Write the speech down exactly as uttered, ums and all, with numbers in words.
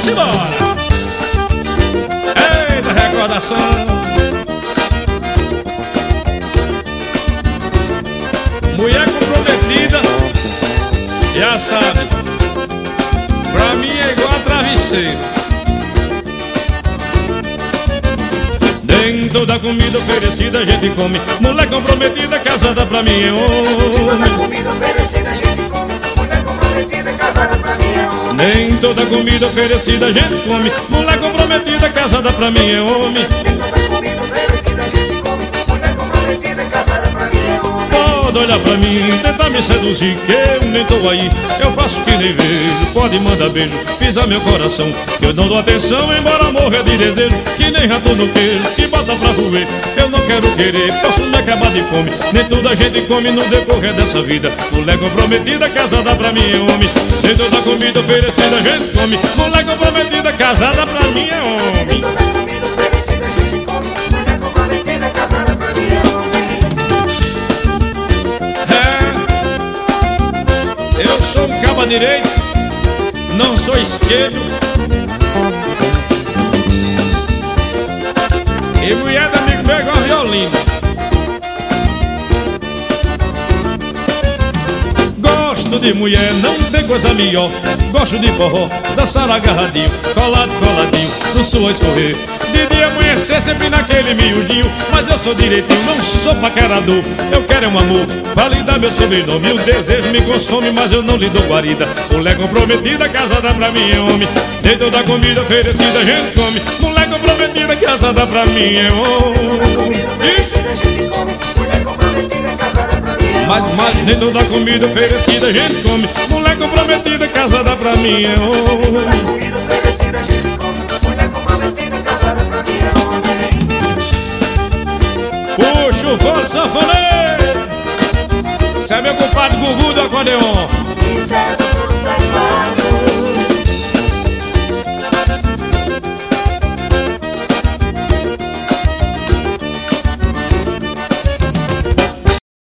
Simbora! Eita, recordação. Mulher comprometida, já sabe, pra mim é igual a travesseiro. Nem toda comida oferecida a gente come. Mulher comprometida, casada pra mim é homem. Nem toda comida oferecida a gente come. Mulher comprometida, casada pra mim é homem. Nem toda comida oferecida a gente come. Mulher comprometida, casada pra mim é homem. Nem toda comida oferecida a gente come. Mulher comprometida, casada pra mim é homem. Pode olhar pra mim, tentar me seduzir, que eu nem tô aí. Eu faço que nem vejo, pode mandar beijo, pisar meu coração, que eu não dou atenção, embora morra de desejo. Que nem rato no queijo, que bota pra roer. Eu não quero querer, posso me acabar de fome. Nem toda a gente come no decorrer dessa vida. Mulher comprometida, casada pra mim é homem. Nem toda comida oferecida a gente come. Mulher comprometida, casada pra mim é homem. Nem toda comida oferecida a gente come. Mulher comprometida, casada pra mim é homem. Eu sou um caba direito, não sou esquerdo. E mulher do amigo meu é igual violino. Gosto de mulher, não tem coisa melhor. Gosto de forró, dançar agarradinho, colado, coladinho, no suor escorrer. De dia amanhecer sempre naquele miudinho. Mas eu sou direitinho, não sou paquerador. Eu quero é um amor pra lhe dar meu sobrenome. O desejo me consome, mas eu não lhe dou guarida. Mulher comprometida, casada pra mim é homem. Nem toda comida oferecida a gente come. Mulher comprometida, casada pra mim é homem. Isso! Mas, mas nem toda comida oferecida a gente come. Mulher comprometida, casada pra mim é homem. Puxa o fone sanfoneiro. Cê é meu compadre Gugu do acordeon.